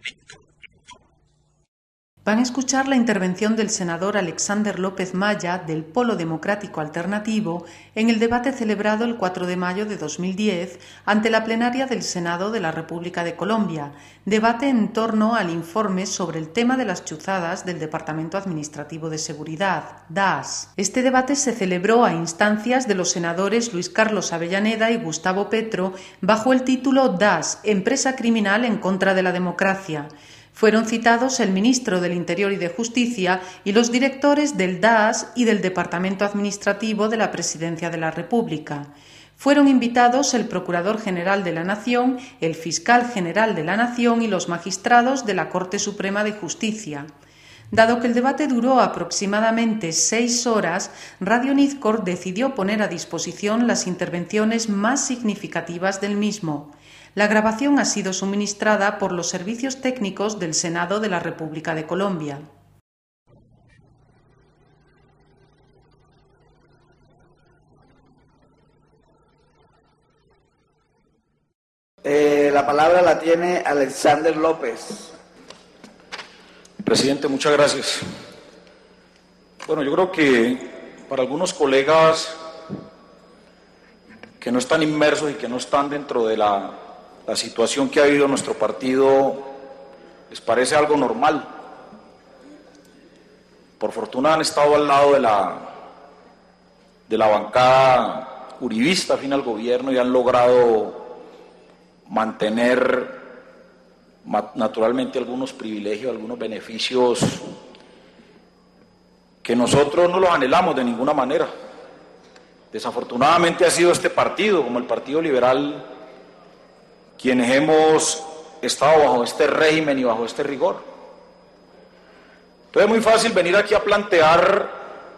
Van a escuchar la intervención del senador Alexander López Maya, del Polo Democrático Alternativo, en el debate celebrado el 4 de mayo de 2010 ante la plenaria del Senado de la República de Colombia, debate en torno al informe sobre el tema de las chuzadas del Departamento Administrativo de Seguridad, DAS. Este debate se celebró a instancias de los senadores Luis Carlos Avellaneda y Gustavo Petro bajo el título DAS, Empresa Criminal en contra de la Democracia. Fueron citados el ministro del Interior y de Justicia y los directores del DAS y del Departamento Administrativo de la Presidencia de la República. Fueron invitados el Procurador General de la Nación, el Fiscal General de la Nación y los magistrados de la Corte Suprema de Justicia. Dado que el debate duró aproximadamente 6 horas, Radio Nizcor decidió poner a disposición las intervenciones más significativas del mismo. La grabación ha sido suministrada por los servicios técnicos del Senado de la República de Colombia. La palabra la tiene Alexander López. Presidente, muchas gracias. Bueno, yo creo que para algunos colegas que no están inmersos y que no están dentro de la situación que ha habido en nuestro partido, les parece algo normal. Por fortuna han estado al lado de la bancada uribista afín al gobierno y han logrado mantener naturalmente algunos privilegios, algunos beneficios que nosotros no los anhelamos de ninguna manera. Desafortunadamente ha sido este partido, como el Partido Liberal, quienes hemos estado bajo este régimen y bajo este rigor. Entonces es muy fácil venir aquí a plantear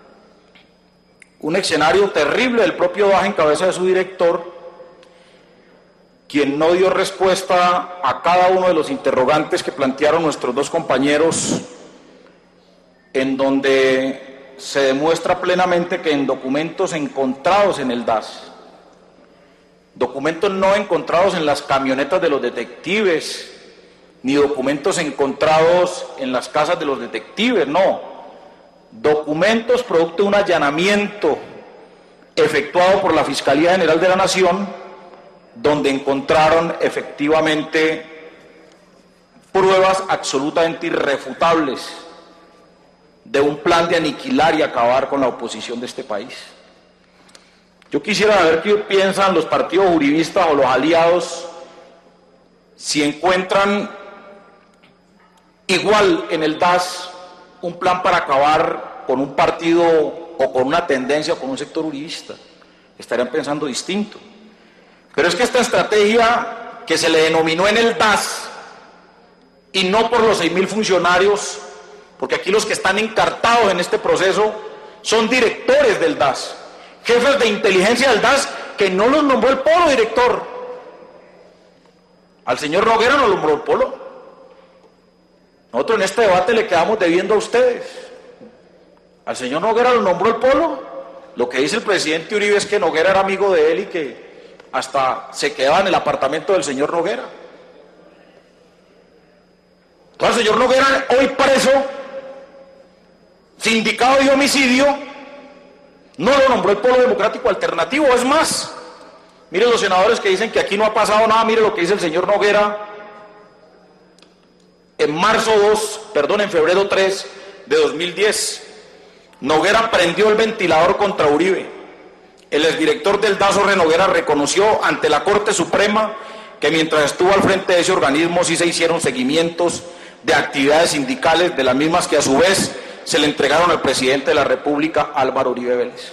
un escenario terrible del propio DAS en cabeza de su director, quien no dio respuesta a cada uno de los interrogantes que plantearon nuestros dos compañeros, en donde se demuestra plenamente que en documentos encontrados en el DAS, documentos no encontrados en las camionetas de los detectives, ni documentos encontrados en las casas de los detectives, no. Documentos producto de un allanamiento efectuado por la Fiscalía General de la Nación, donde encontraron efectivamente pruebas absolutamente irrefutables de un plan de aniquilar y acabar con la oposición de este país. Yo quisiera saber qué piensan los partidos uribistas o los aliados, si encuentran igual en el DAS un plan para acabar con un partido o con una tendencia o con un sector uribista. Estarían pensando distinto. Pero es que esta estrategia que se le denominó en el DAS, y no por los 6.000 funcionarios, porque aquí los que están encartados en este proceso son directores del DAS, jefes de inteligencia del DAS, que no los nombró el Polo director. Al señor Noguera no lo nombró el Polo. Nosotros en este debate le quedamos debiendo a ustedes. Al señor Noguera lo nombró el Polo. Lo que dice el presidente Uribe es que Noguera era amigo de él y que hasta se quedaba en el apartamento del señor Noguera. Entonces el señor Noguera, hoy preso, sindicado de homicidio, no lo nombró el Polo Democrático Alternativo. Es más, miren los senadores que dicen que aquí no ha pasado nada, miren lo que dice el señor Noguera en febrero 3 de 2010. Noguera prendió el ventilador contra Uribe. El exdirector del DAS, Jorge Noguera, reconoció ante la Corte Suprema que mientras estuvo al frente de ese organismo sí se hicieron seguimientos de actividades sindicales, de las mismas que a su vez se le entregaron al presidente de la República, Álvaro Uribe Vélez.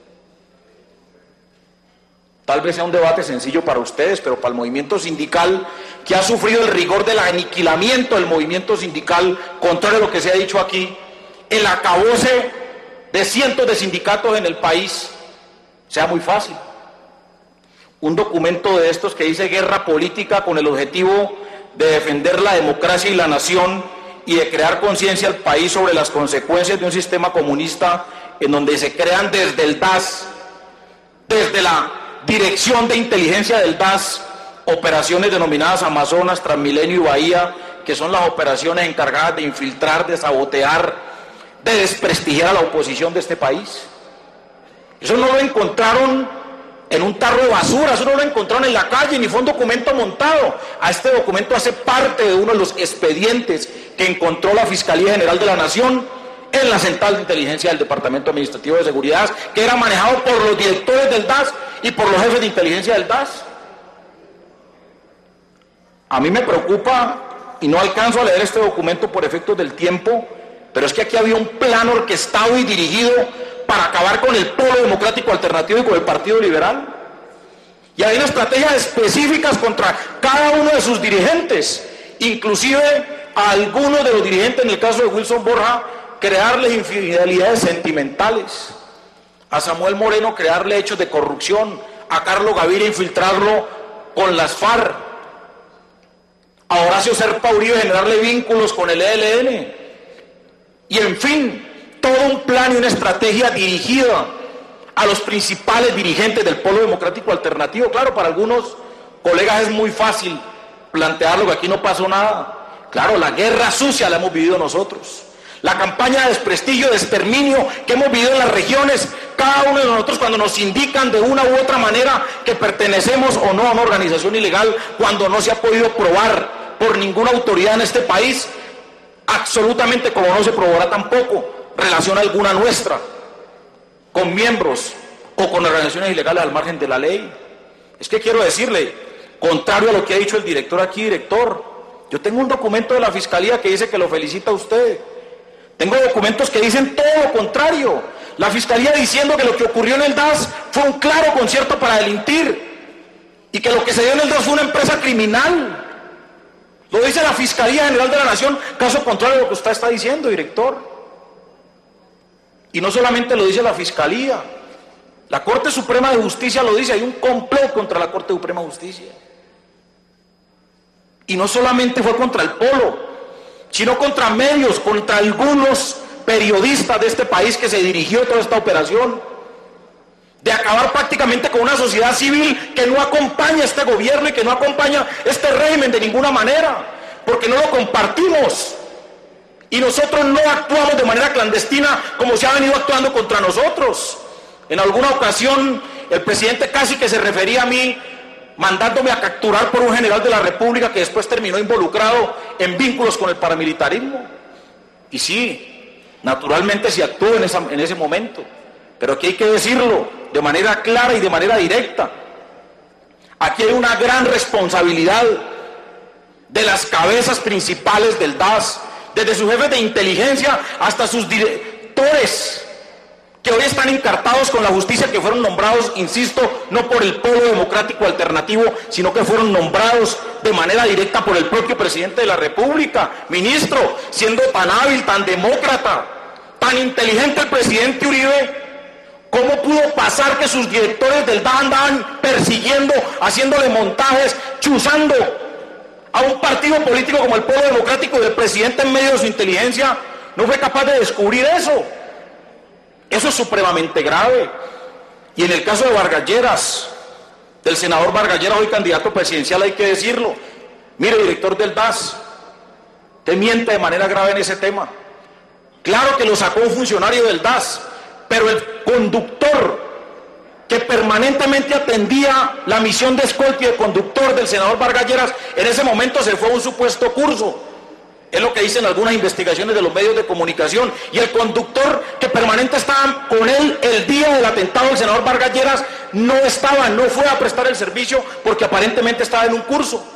Tal vez sea un debate sencillo para ustedes, pero para el movimiento sindical, que ha sufrido el rigor del aniquilamiento del movimiento sindical, contrario a lo que se ha dicho aquí, el acabose de cientos de sindicatos en el país, sea muy fácil. Un documento de estos que dice guerra política con el objetivo de defender la democracia y la nación y de crear conciencia al país sobre las consecuencias de un sistema comunista en donde se crean desde el DAS, desde la dirección de inteligencia del DAS, operaciones denominadas Amazonas, Transmilenio y Bahía, que son las operaciones encargadas de infiltrar, de sabotear, de desprestigiar a la oposición de este país. Eso no lo encontraron en un tarro de basura, eso no lo encontraron en la calle, ni fue un documento montado. A este documento hace parte de uno de los expedientes que encontró la Fiscalía General de la Nación en la central de inteligencia del Departamento Administrativo de Seguridad, que era manejado por los directores del DAS y por los jefes de inteligencia del DAS. A mí me preocupa, y no alcanzo a leer este documento por efectos del tiempo, pero es que aquí había un plan orquestado y dirigido para acabar con el Polo Democrático Alternativo y con el Partido Liberal. Y hay una estrategia específicas contra cada uno de sus dirigentes, inclusive a algunos de los dirigentes, en el caso de Wilson Borja, crearles infidelidades sentimentales, a Samuel Moreno crearle hechos de corrupción, a Carlos Gaviria infiltrarlo con las FARC, a Horacio Serpa Uribe generarle vínculos con el ELN, y en fin, todo un plan y una estrategia dirigida a los principales dirigentes del Polo Democrático Alternativo. Claro, para algunos colegas es muy fácil plantearlo, que aquí no pasó nada. Claro, la guerra sucia la hemos vivido nosotros. La campaña de desprestigio, de exterminio que hemos vivido en las regiones, cada uno de nosotros cuando nos indican de una u otra manera que pertenecemos o no a una organización ilegal, cuando no se ha podido probar por ninguna autoridad en este país, absolutamente, como no se probará tampoco relación alguna nuestra con miembros o con organizaciones ilegales al margen de la ley. Es que quiero decirle, contrario a lo que ha dicho el director aquí, director, yo tengo un documento de la Fiscalía que dice que lo felicita a usted. Tengo documentos que dicen todo lo contrario. La Fiscalía diciendo que lo que ocurrió en el DAS fue un claro concierto para delinquir y que lo que se dio en el DAS fue una empresa criminal. Lo dice la Fiscalía General de la Nación, caso contrario a lo que usted está diciendo, director. Y no solamente lo dice la Fiscalía, la Corte Suprema de Justicia lo dice, hay un complot contra la Corte Suprema de Justicia. Y no solamente fue contra el Polo, sino contra medios, contra algunos periodistas de este país que se dirigió toda esta operación, de acabar prácticamente con una sociedad civil que no acompaña a este gobierno y que no acompaña este régimen de ninguna manera, porque no lo compartimos. Y nosotros no actuamos de manera clandestina como se ha venido actuando contra nosotros. En alguna ocasión el presidente casi que se refería a mí, mandándome a capturar por un general de la República que después terminó involucrado en vínculos con el paramilitarismo. Y sí, naturalmente se actuó en ese momento, pero aquí hay que decirlo de manera clara y de manera directa. Aquí hay una gran responsabilidad de las cabezas principales del DAS, desde sus jefes de inteligencia hasta sus directores, que hoy están encartados con la justicia, que fueron nombrados, insisto, no por el Polo Democrático Alternativo, sino que fueron nombrados de manera directa por el propio presidente de la República. Ministro, siendo tan hábil, tan demócrata, tan inteligente el presidente Uribe, ¿cómo pudo pasar que sus directores del DAS andaban persiguiendo, haciéndole montajes, chuzando a un partido político como el Polo Democrático, y el presidente en medio de su inteligencia no fue capaz de descubrir eso? Eso es supremamente grave. Y en el caso de Vargas Lleras, del senador Vargas Lleras, hoy candidato presidencial, hay que decirlo. Mire, director del DAS, te miente de manera grave en ese tema. Claro que lo sacó un funcionario del DAS, pero el conductor que permanentemente atendía la misión de escolta y de conductor del senador Vargas Lleras, en ese momento se fue a un supuesto curso. Es lo que dicen algunas investigaciones de los medios de comunicación. Y el conductor que permanente estaba con él el día del atentado del senador Vargas Lleras no fue a prestar el servicio porque aparentemente estaba en un curso.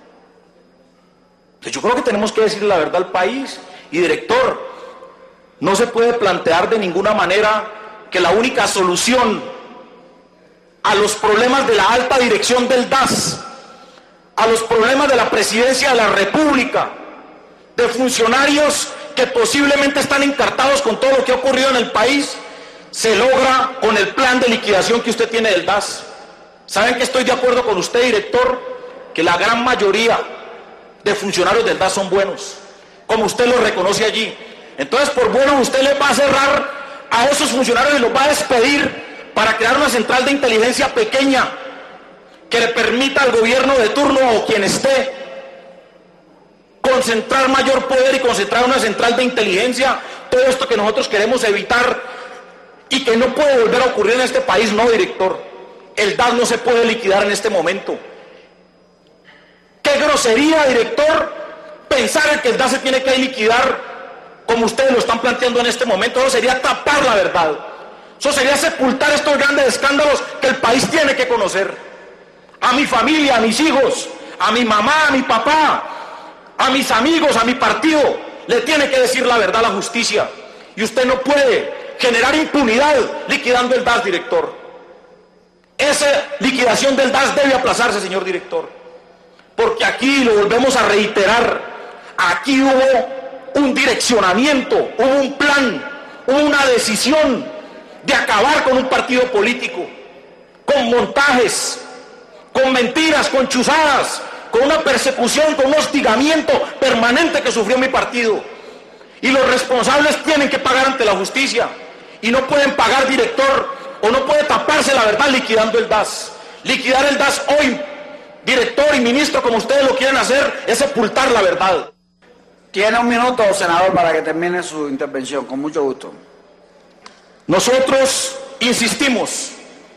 Entonces yo creo que tenemos que decirle la verdad al país. Y director, no se puede plantear de ninguna manera que la única solución a los problemas de la alta dirección del DAS, a los problemas de la presidencia de la República, de funcionarios que posiblemente están encartados con todo lo que ha ocurrido en el país, se logra con el plan de liquidación que usted tiene del DAS. ¿Saben que estoy de acuerdo con usted, director? Que la gran mayoría de funcionarios del DAS son buenos, como usted lo reconoce allí. Entonces, por bueno, usted le va a cerrar a esos funcionarios y los va a despedir para crear una central de inteligencia pequeña que le permita al gobierno de turno o quien esté concentrar mayor poder y concentrar una central de inteligencia, todo esto que nosotros queremos evitar y que no puede volver a ocurrir en este país. No, director, el DAS no se puede liquidar en este momento. Qué grosería, director, pensar en que el DAS se tiene que liquidar como ustedes lo están planteando en este momento. Eso sería tapar la verdad, eso sería sepultar estos grandes escándalos que el país tiene que conocer. A mi familia, a mis hijos, a mi mamá, a mi papá, a mis amigos, a mi partido, le tiene que decir la verdad a la justicia. Y usted no puede generar impunidad liquidando el DAS, director. Esa liquidación del DAS debe aplazarse, señor director, porque aquí, lo volvemos a reiterar, aquí hubo un direccionamiento, hubo un plan, hubo una decisión de acabar con un partido político, con montajes, con mentiras, con chuzadas, con una persecución, con un hostigamiento permanente que sufrió mi partido. Y los responsables tienen que pagar ante la justicia, y no pueden pagar, director, o no puede taparse la verdad liquidando el DAS. Liquidar el DAS hoy, director y ministro, como ustedes lo quieren hacer, es sepultar la verdad. Tiene un minuto, senador, para que termine su intervención, con mucho gusto. Nosotros insistimos,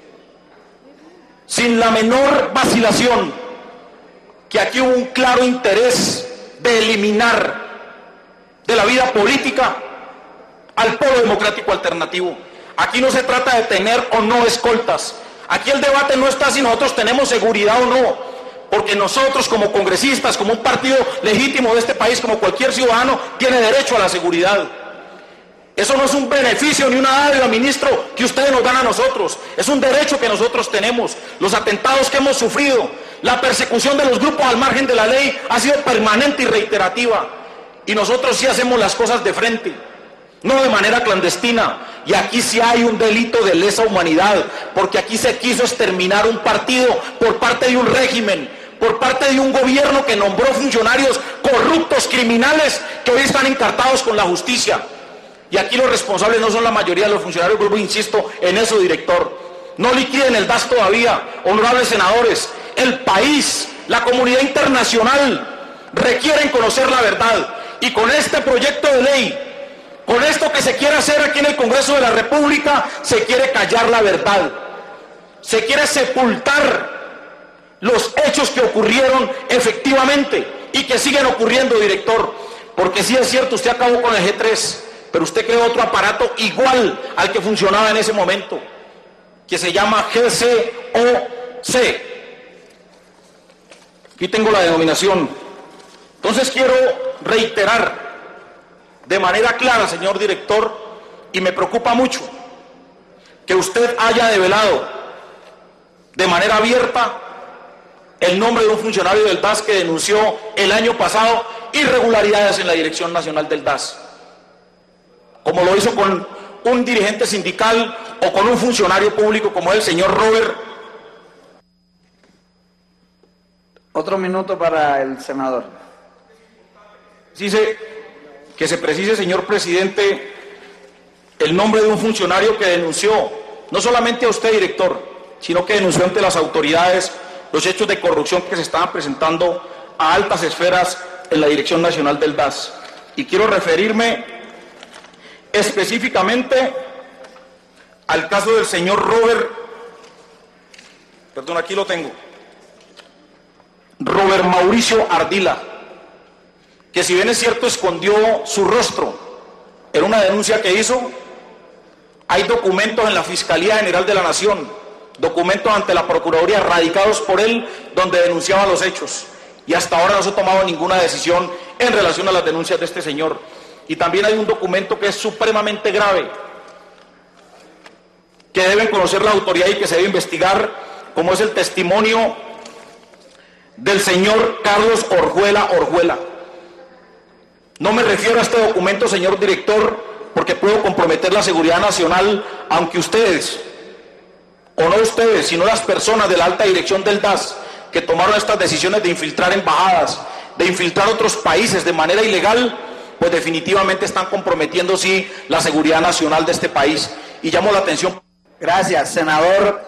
sin la menor vacilación, que aquí hubo un claro interés de eliminar de la vida política al Polo Democrático Alternativo. Aquí no se trata de tener o no escoltas. Aquí el debate no está si nosotros tenemos seguridad o no, porque nosotros como congresistas, como un partido legítimo de este país, como cualquier ciudadano, tiene derecho a la seguridad. Eso no es un beneficio ni una dádiva, ministro, que ustedes nos dan a nosotros. Es un derecho que nosotros tenemos. Los atentados que hemos sufrido, la persecución de los grupos al margen de la ley ha sido permanente y reiterativa. Y nosotros sí hacemos las cosas de frente, no de manera clandestina. Y aquí sí hay un delito de lesa humanidad, porque aquí se quiso exterminar un partido por parte de un régimen, por parte de un gobierno que nombró funcionarios corruptos, criminales, que hoy están encartados con la justicia. Y aquí los responsables no son la mayoría de los funcionarios, vuelvo, insisto en eso, director. No liquiden el DAS todavía, honorables senadores. El país, la comunidad internacional requieren conocer la verdad. Y con este proyecto de ley, con esto que se quiere hacer aquí en el Congreso de la República, se quiere callar la verdad. Se quiere sepultar los hechos que ocurrieron efectivamente y que siguen ocurriendo, director. Porque sí es cierto, usted acabó con el G3, pero usted creó otro aparato igual al que funcionaba en ese momento, que se llama GCOC. Aquí tengo la denominación. Entonces quiero reiterar de manera clara, señor director, y me preocupa mucho que usted haya develado de manera abierta el nombre de un funcionario del DAS que denunció el año pasado irregularidades en la Dirección Nacional del DAS, como lo hizo con un dirigente sindical o con un funcionario público como el señor Robert. Otro minuto para el senador. Dice que se precise, señor presidente, el nombre de un funcionario que denunció, no solamente a usted, director, sino que denunció ante las autoridades los hechos de corrupción que se estaban presentando a altas esferas en la Dirección Nacional del DAS. Y quiero referirme específicamente al caso del señor Robert, perdón, aquí lo tengo, Robert Mauricio Ardila, que si bien es cierto escondió su rostro en una denuncia que hizo. Hay documentos en la Fiscalía General de la Nación, documentos ante la Procuraduría radicados por él donde denunciaba los hechos, y hasta ahora no se ha tomado ninguna decisión en relación a las denuncias de este señor. Y también hay un documento que es supremamente grave, que deben conocer la autoridad y que se debe investigar, como es el testimonio del señor Carlos Orjuela. No me refiero a este documento, señor director, porque puedo comprometer la seguridad nacional, aunque ustedes, o no ustedes, sino las personas de la alta dirección del DAS, que tomaron estas decisiones de infiltrar embajadas, de infiltrar otros países de manera ilegal, pues definitivamente están comprometiendo, sí, la seguridad nacional de este país. Y llamo la atención. Gracias, senador.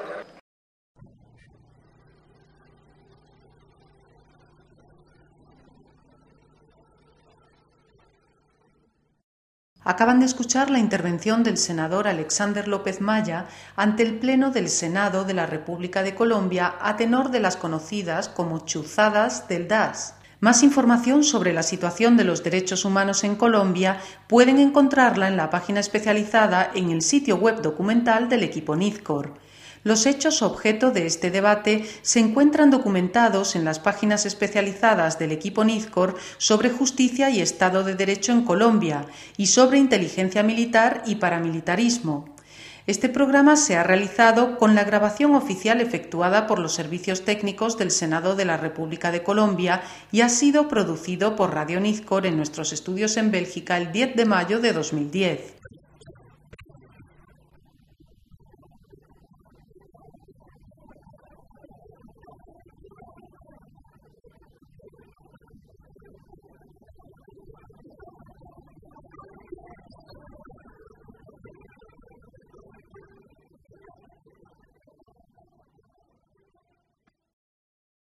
Acaban de escuchar la intervención del senador Alexander López Maya ante el Pleno del Senado de la República de Colombia a tenor de las conocidas como chuzadas del DAS. Más información sobre la situación de los derechos humanos en Colombia pueden encontrarla en la página especializada en el sitio web documental del equipo Nizcor. Los hechos objeto de este debate se encuentran documentados en las páginas especializadas del equipo Nizcor sobre justicia y Estado de Derecho en Colombia y sobre inteligencia militar y paramilitarismo. Este programa se ha realizado con la grabación oficial efectuada por los servicios técnicos del Senado de la República de Colombia y ha sido producido por Radio Nizcor en nuestros estudios en Bélgica el 10 de mayo de 2010.